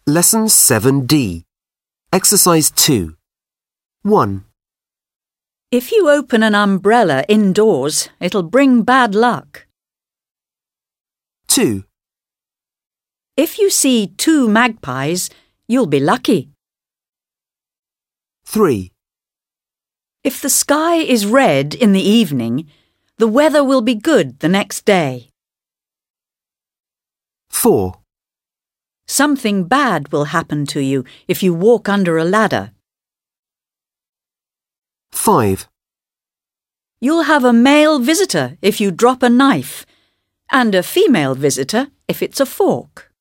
Lesson 7D. Exercise 2. 1. If you open an umbrella indoors, it'll bring bad luck. 2. If you see 2 magpies, you'll be lucky. 3. If the sky is red in the evening, the weather will be good the next day. 4. Something bad will happen to you if you walk under a ladder. 5. You'll have a male visitor if you drop a knife, and a female visitor if it's a fork.